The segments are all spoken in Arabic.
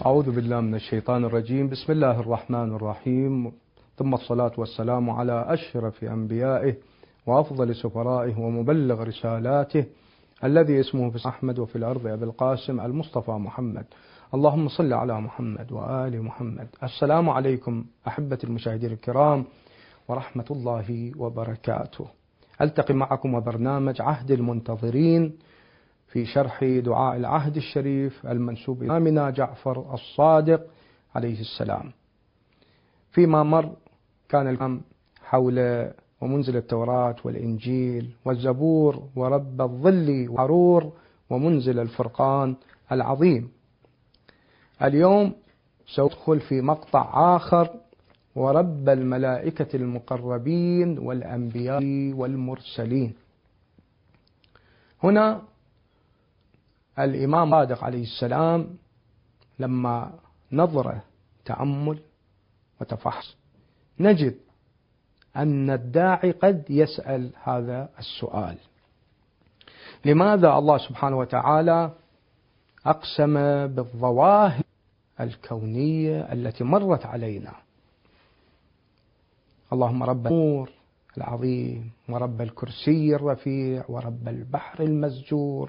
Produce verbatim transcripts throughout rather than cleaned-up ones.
أعوذ بالله من الشيطان الرجيم. بسم الله الرحمن الرحيم، ثم الصلاة والسلام على أشرف أنبيائه وأفضل سفرائه ومبلغ رسالاته الذي اسمه في أحمد وفي الأرض أبي القاسم المصطفى محمد. اللهم صل على محمد وآل محمد. السلام عليكم أحبة المشاهدين الكرام ورحمة الله وبركاته. ألتقي معكم وبرنامج عهد المنتظرين في شرح دعاء العهد الشريف المنسوب إلى إمامنا جعفر الصادق عليه السلام. فيما مر كان الكلام حول ومنزل التوراة والإنجيل والزبور ورب الظل والحرور ومنزل الفرقان العظيم. اليوم سأدخل في مقطع آخر، ورب الملائكة المقربين والأنبياء والمرسلين. هنا الإمام الصادق عليه السلام لما نظر تأمل وتفحص نجد أن الداعي قد يسأل هذا السؤال: لماذا الله سبحانه وتعالى أقسم بالظواهر الكونية التي مرت علينا؟ اللهم رب النور العظيم ورب الكرسي الرفيع ورب البحر المسجور.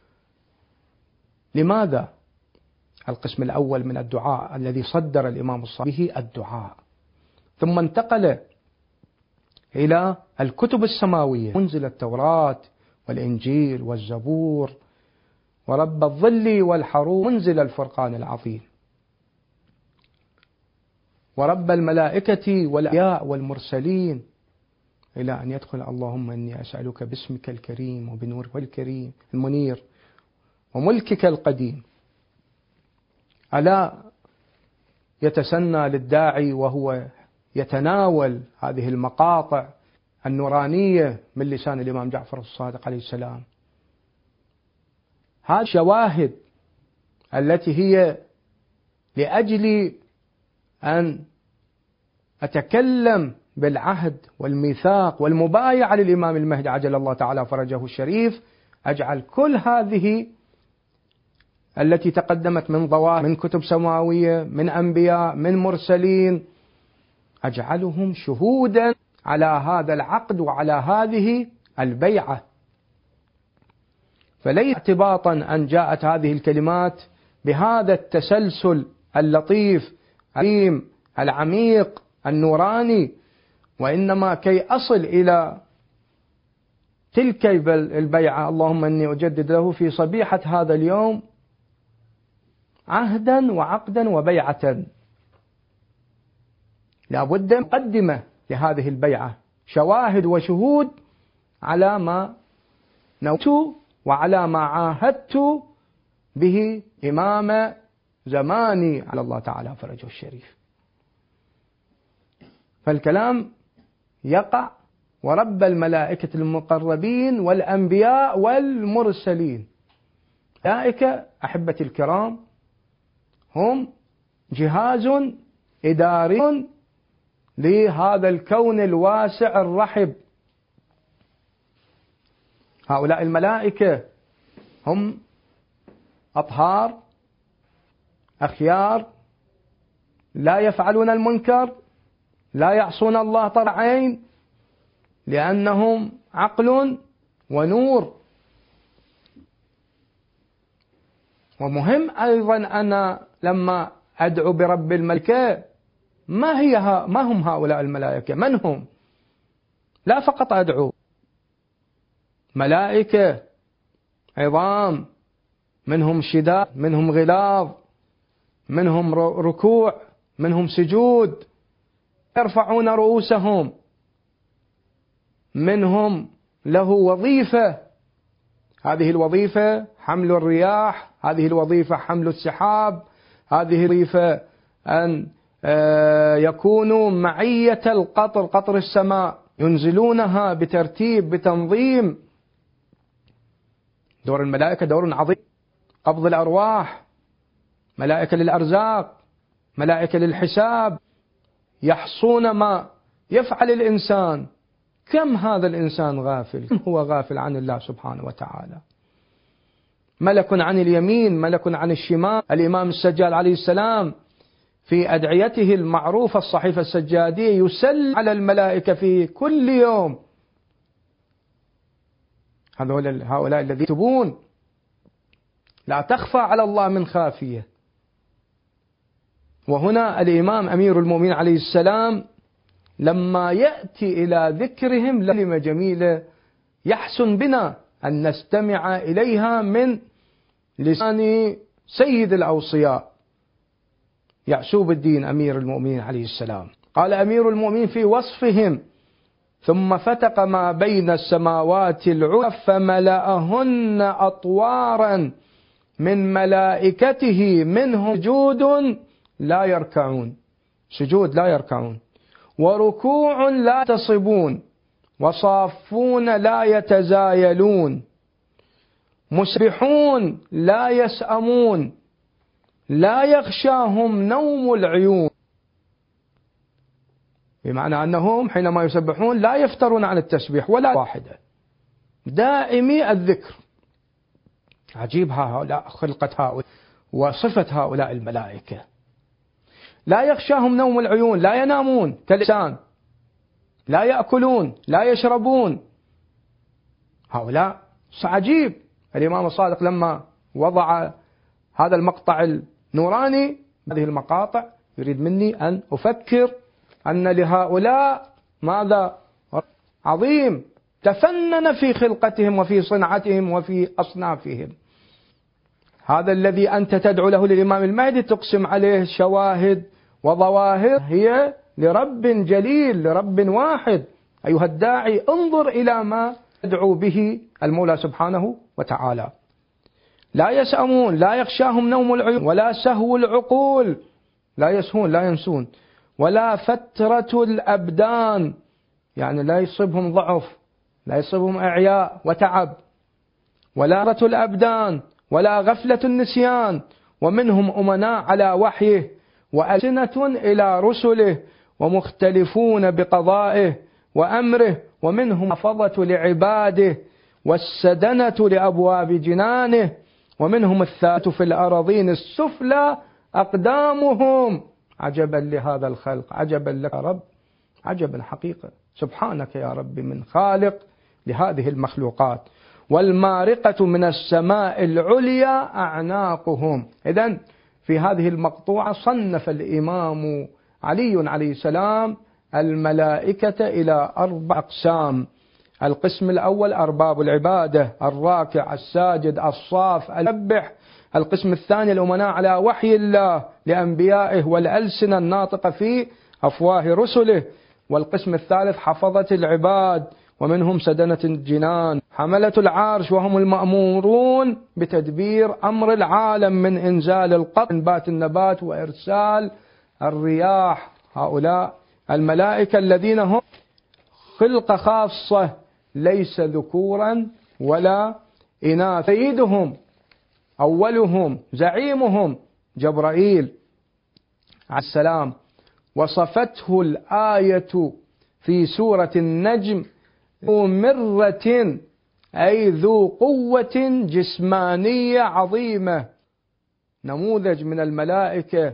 لماذا القسم الأول من الدعاء الذي صدر الإمام الصادق به الدعاء، ثم انتقل إلى الكتب السماوية منزل التوراة والإنجيل والزبور ورب الظل والحرور منزل الفرقان العظيم ورب الملائكة والأنبياء والمرسلين، إلى أن يدخل اللهم إني أسألك باسمك الكريم وبنورك الكريم المنير وملكك القديم. ألا يتسنى للداعي وهو يتناول هذه المقاطع النورانية من لسان الإمام جعفر الصادق عليه السلام هذه الشواهد التي هي لأجل أن أتكلم بالعهد والميثاق والمبايعة للإمام المهدي عجل الله تعالى فرجه الشريف، أجعل كل هذه التي تقدمت من ظواهر من كتب سماوية من أنبياء من مرسلين، أجعلهم شهودا على هذا العقد وعلى هذه البيعة. فليس اعتباطا أن جاءت هذه الكلمات بهذا التسلسل اللطيف العظيم العميق النوراني، وإنما كي أصل إلى تلك البيعة. اللهم إني أجدد له في صبيحة هذا اليوم عهدا وعقدا وبيعة. لا بد من مقدمة لهذه البيعة، شواهد وشهود على ما نويت وعلى ما عاهدت به إمام زماني على الله تعالى فرجه الشريف. فالكلام يقع ورب الملائكة المقربين والأنبياء والمرسلين. الملائكة أحبتي الكرام هم جهاز إداري لهذا الكون الواسع الرحب. هؤلاء الملائكة هم أطهار أخيار لا يفعلون المنكر لا يعصون الله طرف عين، لأنهم عقل ونور. ومهم أيضا أنا لما أدعو برب الملائكة ما هي ما هم هؤلاء الملائكة؟ من هم؟ لا فقط أدعو ملائكة عظام منهم شداد منهم غلاظ منهم ركوع منهم سجود يرفعون رؤوسهم، منهم له وظيفة، هذه الوظيفة حمل الرياح، هذه الوظيفة حمل السحاب، هذه الوظيفة أن يكونوا معية القطر قطر السماء ينزلونها بترتيب بتنظيم. دور الملائكة دور عظيم، قبض الأرواح، ملائكة للأرزاق، ملائكة للحساب، يحصون ما يفعل الإنسان. كم هذا الإنسان غافل، كم هو غافل عن الله سبحانه وتعالى. ملك عن اليمين، ملك عن الشمال. الإمام السجاد عليه السلام في أدعيته المعروفة الصحيفة السجادية يسل على الملائكة في كل يوم. هؤلاء الذين يكتبون لا تخفى على الله من خافية. وهنا الإمام أمير المؤمنين عليه السلام لما يأتي إلى ذكرهم كلمة جميلة يحسن بنا أن نستمع إليها من لسان سيد الأوصياء يعسوب الدين أمير المؤمنين عليه السلام. قال أمير المؤمنين في وصفهم: ثم فتق ما بين السماوات العلى فملأهن أطوارا من ملائكته منهم سجود لا يركعون، سجود لا يركعون، وركوع لا تصبون، وصافون لا يتزايلون، مسبحون لا يسأمون، لا يغشاهم نوم العيون. بمعنى أنهم حينما يسبحون لا يفترون عن التسبيح ولا واحدة، دائمي الذكر. عجيب هؤلاء، خلقة هؤلاء وصفة هؤلاء الملائكة. لا يغشاهم نوم العيون، لا ينامون كالإنسان، لا يأكلون، لا يشربون. هؤلاء عجيب. الإمام الصادق لما وضع هذا المقطع النوراني، هذه المقاطع، يريد مني أن أفكر أن لهؤلاء ماذا عظيم تفنن في خلقتهم وفي صنعتهم وفي أصنافهم. هذا الذي أنت تدعو له للإمام المهدي تقسم عليه شواهد وظواهر هي لرب جليل، لرب واحد. أيها الداعي انظر إلى ما تدعو به المولى سبحانه وتعالى. لا يسأمون، لا يغشاهم نوم العيون، ولا سهو العقول، لا يسهون لا ينسون، ولا فترة الأبدان، يعني لا يصيبهم ضعف، لا يصيبهم إعياء وتعب، ولا فترة الأبدان، ولا غفلة النسيان. ومنهم أمناء على وحيه، وألسنة إلى رسله، ومختلفون بقضائه وأمره. ومنهم حفظة لعباده، والسدنة لأبواب جنانه. ومنهم الثالث في الأراضين السفلى أقدامهم. عجبا لهذا الخلق، عجبا لك يا رب، عجبا حقيقة. سبحانك يا رب من خالق لهذه المخلوقات. والمارقة من السماء العليا أعناقهم. إذن في هذه المقطوعة صنف الإمام علي عليه السلام الملائكة إلى أربع أقسام. القسم الأول أرباب العبادة، الراكع الساجد الصاف المسبح. القسم الثاني الأمناء على وحي الله لأنبيائه والألسنة الناطقة في أفواه رسله. والقسم الثالث حفظة العباد، ومنهم سدنة الجنان، حملة العرش، وهم المأمورون بتدبير أمر العالم من إنزال القطر، إنبات النبات، وإرسال الرياح. هؤلاء الملائكة الذين هم خلقة خاصة، ليس ذكورا ولا إناث. سيدهم أولهم زعيمهم جبرائيل عليه السلام، وصفته الآية في سورة النجم ذو مرة، أي ذو قوة جسمانية عظيمة. نموذج من الملائكة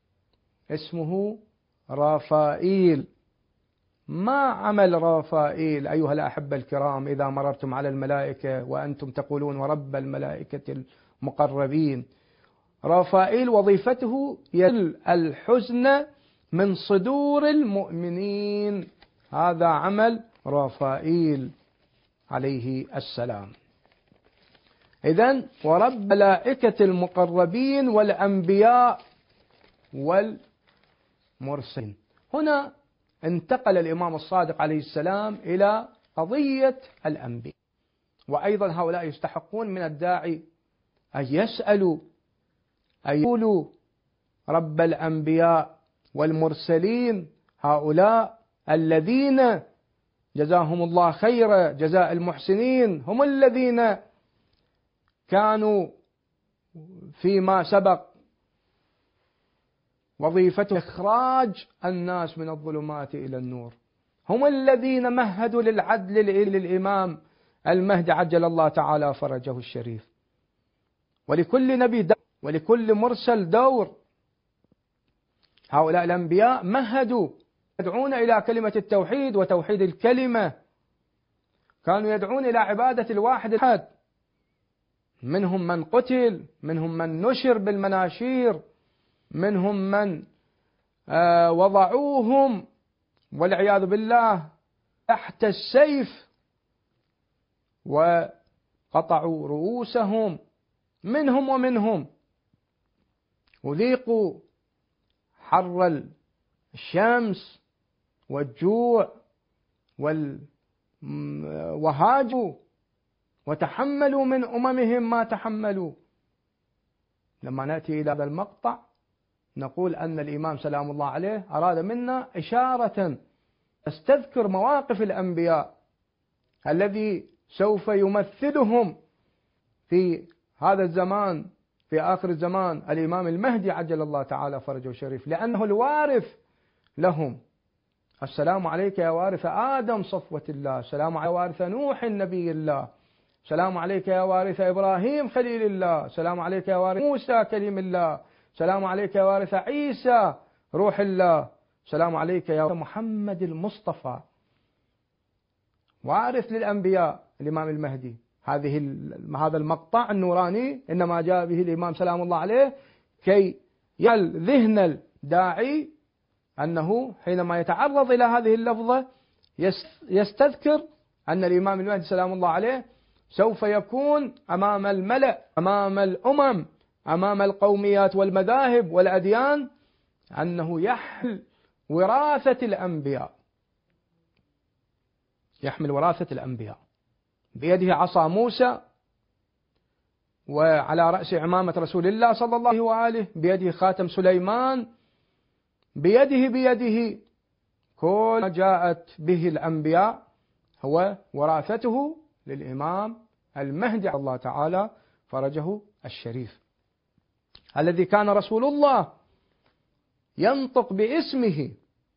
اسمه رافائيل. ما عمل رافائيل أيها الأحبة الكرام إذا مررتم على الملائكة وأنتم تقولون ورب الملائكة المقربين؟ رافائيل وظيفته يزيل الحزن من صدور المؤمنين. هذا عمل رافائيل عليه السلام. إذن ورب ملائكة المقربين والأنبياء والمرسلين. هنا انتقل الإمام الصادق عليه السلام إلى قضية الأنبياء، وأيضا هؤلاء يستحقون من الداعي أن يسألوا، أن يقولوا رب الأنبياء والمرسلين، هؤلاء الذين جزاهم الله خير جزاء المحسنين، هم الذين كانوا فيما سبق وظيفة إخراج الناس من الظلمات إلى النور، هم الذين مهدوا للعدل للإمام المهدي عجل الله تعالى فرجه الشريف. ولكل نبي دور، ولكل مرسل دور. هؤلاء الأنبياء مهدوا، يدعون إلى كلمة التوحيد وتوحيد الكلمة، كانوا يدعون إلى عبادة الواحد الأحد. منهم من قتل، منهم من نشر بالمناشير، منهم من آه وضعوهم والعياذ بالله تحت السيف وقطعوا رؤوسهم، منهم ومنهم أذيقوا حر الشمس والجوع وهاجوا وتحملوا من أممهم ما تحملوا. لما نأتي إلى هذا المقطع نقول أن الإمام سلام الله عليه أراد منا إشارة تستذكر مواقف الأنبياء الذي سوف يمثلهم في هذا الزمان، في آخر الزمان، الإمام المهدي عجل الله تعالى فرجه الشريف، لأنه الوارث لهم. السلام عليك يا وارث آدم صفوة الله، السلام عليك يا وارث نوح نبي الله، السلام عليك يا وارث إبراهيم خليل الله، السلام عليك يا وارث موسى كليم الله، السلام عليك يا وارث عيسى روح الله، السلام عليك يا محمد المصطفى. وارث للأنبياء الإمام المهدي. هذه هذا المقطع النوراني إنما جاء به الإمام سلام الله عليه كي يجعل ذهن الداعي أنه حينما يتعرض إلى هذه اللفظة يستذكر أن الإمام المهدي سلام الله عليه سوف يكون أمام الملأ، أمام الأمم، أمام القوميات والمذاهب والأديان، أنه يحمل وراثة الأنبياء، يحمل وراثة الأنبياء، بيده عصا موسى، وعلى رأس عمامة رسول الله صلى الله عليه وآله، بيده خاتم سليمان، بيده بيده كل ما جاءت به الأنبياء هو وراثته للإمام المهدي الله تعالى فرجه الشريف، الذي كان رسول الله ينطق باسمه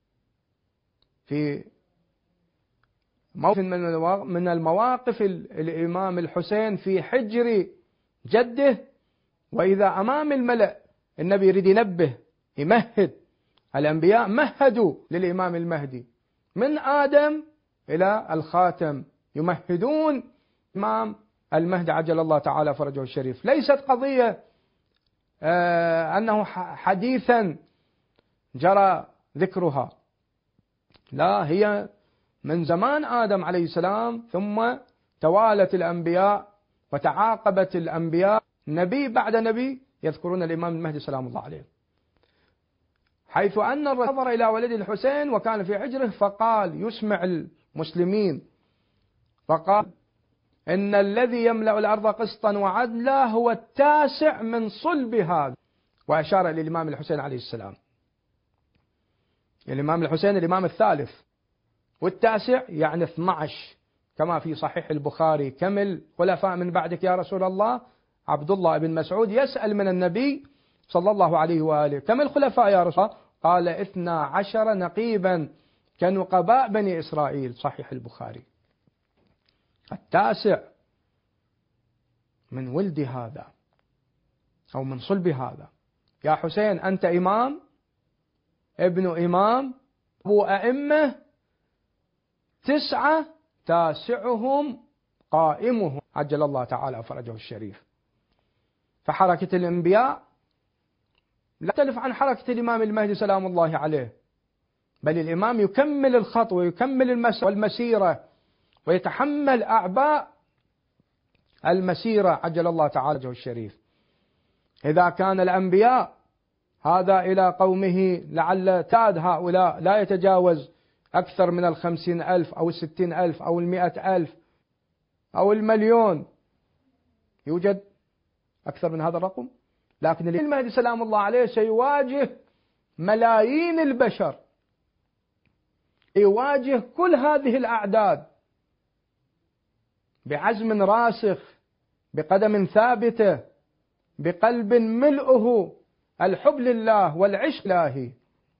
في موقف من المواقف الإمام الحسين في حجر جده، وإذا أمام الملأ النبي يريد ينبه يمهد. الأنبياء مهدوا للإمام المهدي من آدم إلى الخاتم، يمهدون الإمام المهدي عجل الله تعالى فرجه الشريف. ليست قضية آه أنه حديثا جرى ذكرها، لا، هي من زمان آدم عليه السلام، ثم توالت الأنبياء وتعاقبت الأنبياء نبي بعد نبي يذكرون الإمام المهدي سلام الله عليه، حيث أن الرسول نظر إلى ولده الحسين وكان في حجره فقال يسمع المسلمين، فقال إن الذي يملأ الأرض قسطا وعدلا هو التاسع من صلب هذا، وأشار إلى الإمام الحسين عليه السلام. الإمام الحسين الإمام الثالث، والتاسع يعني اثني عشر، كما في صحيح البخاري كم الخلفاء من بعدك يا رسول الله؟ عبد الله بن مسعود يسأل من النبي صلى الله عليه وآله كم الخلفاء يا رسول الله؟ قال اثنا عشر نقيبا كنقباء بني إسرائيل، صحيح البخاري. التاسع من ولد هذا أو من صلب هذا. يا حسين أنت إمام، ابن إمام، أبو أئمة، تسعة تاسعهم قائمهم عجل الله تعالى فرجه الشريف. فحركة الأنبياء لا تختلف عن حركة الإمام المهدي سلام الله عليه، بل الإمام يكمل الخط ويكمل المسيرة ويتحمل أعباء المسيرة عجل الله تعالى فرجه الشريف. إذا كان الأنبياء هذا إلى قومه لعل تعد هؤلاء لا يتجاوز أكثر من الخمسين ألف أو الستين ألف أو المئة ألف أو المليون، يوجد أكثر من هذا الرقم، لكن المهدي سلام الله عليه سيواجه ملايين البشر، يواجه كل هذه الأعداد بعزم راسخ، بقدم ثابتة، بقلب ملؤه الحب لله والعشق لله.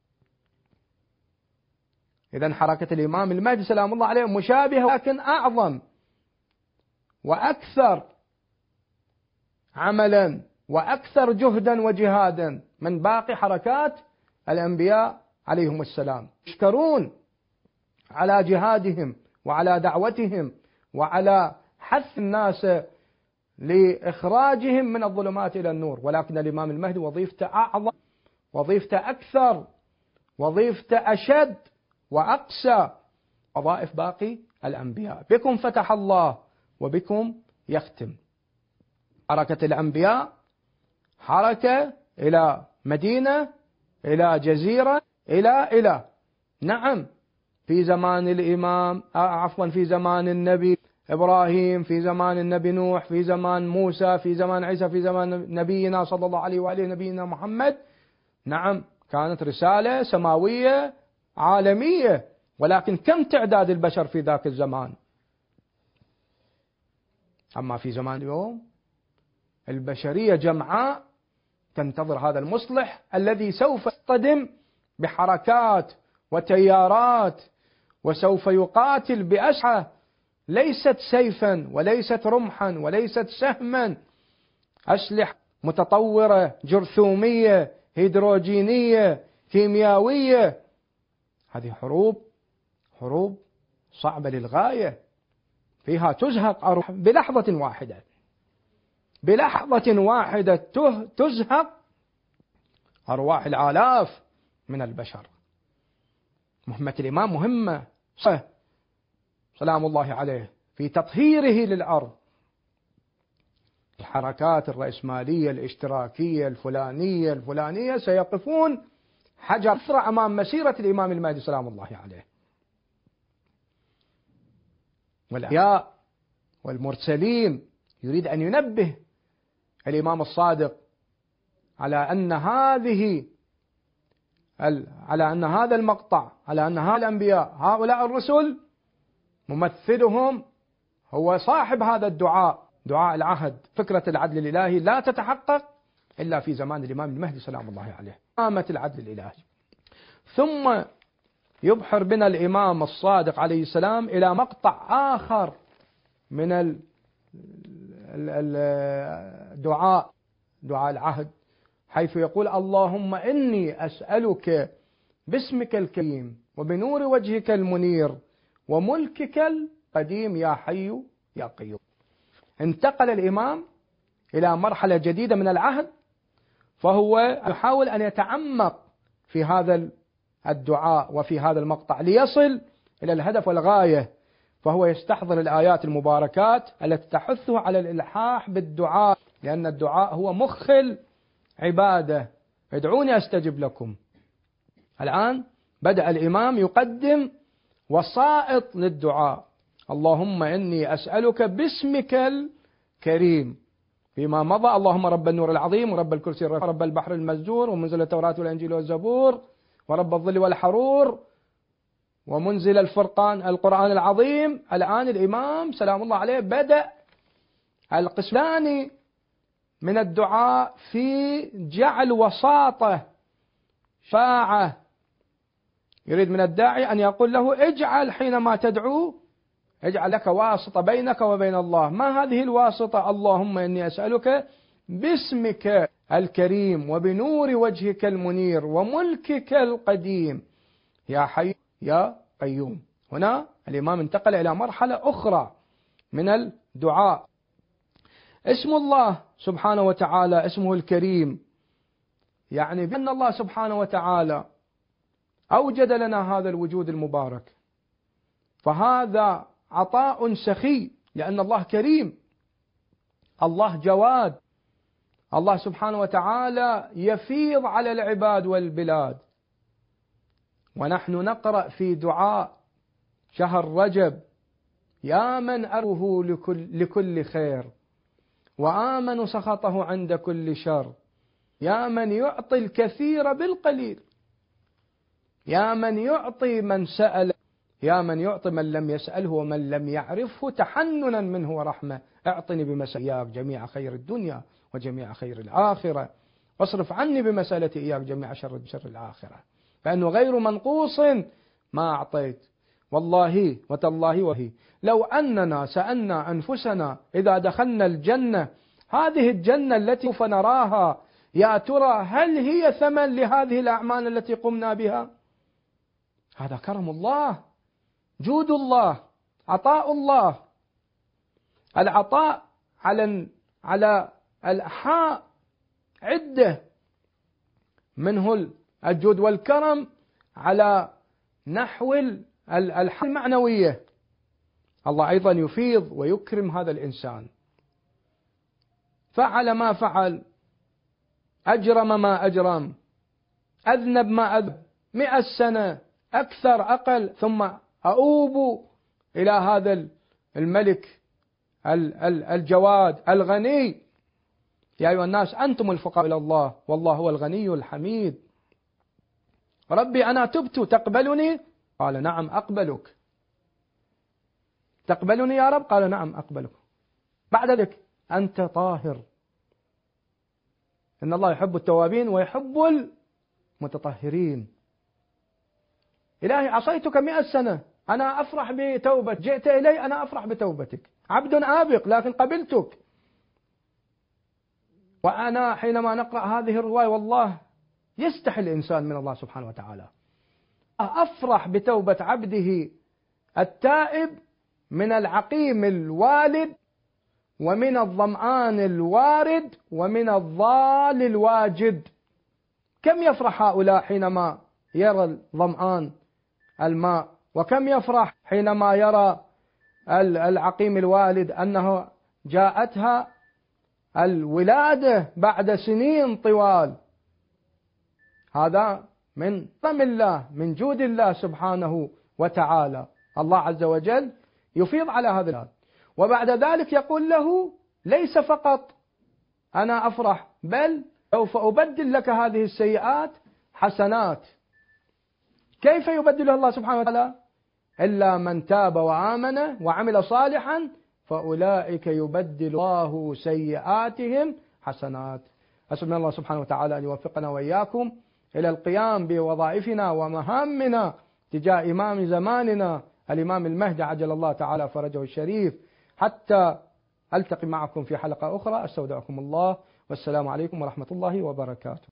إذن حركة الإمام المهدي سلام الله عليه مشابهة، لكن أعظم وأكثر عملا وأكثر جهدا وجهادا من باقي حركات الأنبياء عليهم السلام، يشكرون على جهادهم وعلى دعوتهم وعلى حث الناس لإخراجهم من الظلمات إلى النور. ولكن الإمام المهدي وظيفته أعظم، وظيفته أكثر، وظيفته أشد وأقسى وظائف باقي الأنبياء. بكم فتح الله وبكم يختم. حركة الأنبياء حركة إلى مدينة، إلى جزيرة، إلى إلى نعم في زمان الإمام عفوا في زمان النبي إبراهيم، في زمان النبي نوح، في زمان موسى، في زمان عيسى، في زمان نبينا صلى الله عليه وآله نبينا محمد. نعم كانت رسالة سماوية عالمية. ولكن كم تعداد البشر في ذاك الزمان؟ أما في زمان اليوم البشرية جمعاء تنتظر هذا المصلح الذي سوف يصطدم بحركات وتيارات، وسوف يقاتل بأسلحة ليست سيفا وليست رمحا وليست سهما، أسلحة متطورة جرثومية هيدروجينية كيميائية. هذه حروب حروب صعبة للغاية، فيها تزهق أرواح بلحظة واحدة، بلحظة واحدة تزهق أرواح الآلاف من البشر. مهمة الإمام مهمة سلام الله عليه في تطهيره للأرض. الحركات الرأسمالية الاشتراكية الفلانية الفلانية سيقفون حجر أسرع أمام مسيرة الإمام المهدي سلام الله عليه. والأنبياء والمرسلين يريد أن ينبه الإمام الصادق على أن هذه على أن هذا المقطع، على أن هؤلاء الأنبياء هؤلاء الرسل ممثلهم هو صاحب هذا الدعاء، دعاء العهد. فكرة العدل الإلهي لا تتحقق إلا في زمان الإمام المهدي سلام الله عليه، قامة العدل الإلهي. ثم يبحر بنا الإمام الصادق عليه السلام إلى مقطع آخر من الدعاء، دعاء العهد، حيث يقول اللهم إني أسألك باسمك الكريم وبنور وجهك المنير وملكك القديم يا حي يا قيوم. انتقل الإمام إلى مرحلة جديدة من العهد، فهو يحاول أن يتعمق في هذا الدعاء وفي هذا المقطع ليصل إلى الهدف والغاية. فهو يستحضر الآيات المباركات التي تحثه على الإلحاح بالدعاء، لأن الدعاء هو مخ العبادة. ادعوني أستجب لكم. الآن بدأ الإمام يقدم وسائط للدعاء. اللهم إني أسألك باسمك الكريم. فيما مضى اللهم رب النور العظيم ورب الكرسي الرفيع ورب البحر المسجور ومنزل التوراة والإنجيل والزبور ورب الظل والحرور ومنزل الفرقان القرآن العظيم. الآن الإمام سلام الله عليه بدأ القسم الثاني من الدعاء في جعل وساطة شفاعة. يريد من الداعي أن يقول له اجعل حينما تدعو اجعل لك واسطة بينك وبين الله. ما هذه الواسطة؟ اللهم إني أسألك باسمك الكريم وبنور وجهك المنير وملكك القديم يا حي يا قيوم. هنا الإمام انتقل إلى مرحلة أخرى من الدعاء. اسم الله سبحانه وتعالى اسمه الكريم، يعني بأن الله سبحانه وتعالى أوجد لنا هذا الوجود المبارك، فهذا عطاء سخي، لأن الله كريم، الله جواد، الله سبحانه وتعالى يفيض على العباد والبلاد. ونحن نقرأ في دعاء شهر رجب يا من أره لكل, لكل خير وآمن سخطه عند كل شر، يا من يعطي الكثير بالقليل، يا من يعطي من سأل، يا من يعطي من لم يسأله ومن لم يعرفه تحننا منه ورحمة. اعطني بمسألة إياك جميع خير الدنيا وجميع خير الآخرة، واصرف عني بمسألة إياك جميع شر شر الآخرة، فأنه غير منقوص ما أعطيت. والله وتالله وهي لو أننا سألنا أنفسنا إذا دخلنا الجنة هذه الجنة التي سوف نراها يا ترى هل هي ثمن لهذه الأعمال التي قمنا بها؟ هذا كرم الله، جود الله، عطاء الله. العطاء على على الأحاء عدة، منه الجود والكرم على نحو الحالة المعنوية. الله أيضا يفيض ويكرم هذا الإنسان، فعل ما فعل، أجرم ما أجرم، أذنب ما أذنب، مئة سنة أكثر أقل، ثم أؤوب إلى هذا الملك الجواد الغني. يا أيها الناس أنتم الفقراء إلى الله والله هو الغني الحميد. ربي أنا تبت تقبلني؟ قال نعم أقبلك. تقبلني يا رب؟ قال نعم أقبلك. بعد ذلك أنت طاهر. إن الله يحب التوابين ويحب المتطهرين. إلهي عصيتك مئة سنة، أنا أفرح بتوبتك، جئت إلي أنا أفرح بتوبتك، عبد آبق لكن قبلتك. وأنا حينما نقرأ هذه الرواية والله يستحي الإنسان من الله سبحانه وتعالى. أفرح بتوبة عبده التائب من العقيم الوالد ومن الظمآن الوارد ومن الضال الواجد. كم يفرح هؤلاء حينما يرى الظمآن الماء، وكم يفرح حينما يرى العقيم الوالد أنه جاءتها الولادة بعد سنين طوال. هذا من فضل الله، من جود الله سبحانه وتعالى. الله عز وجل يفيض على هذا الآن، وبعد ذلك يقول له ليس فقط أنا أفرح، بل سوف أبدل لك هذه السيئات حسنات. كيف يبدلها الله سبحانه وتعالى؟ إلا من تاب وآمن وعمل صالحا فأولئك يبدل الله سيئاتهم حسنات. أسأل الله سبحانه وتعالى أن يوفقنا وإياكم إلى القيام بوظائفنا ومهامنا تجاه إمام زماننا الإمام المهدي عجل الله تعالى فرجه الشريف، حتى ألتقي معكم في حلقة أخرى. أستودعكم الله والسلام عليكم ورحمة الله وبركاته.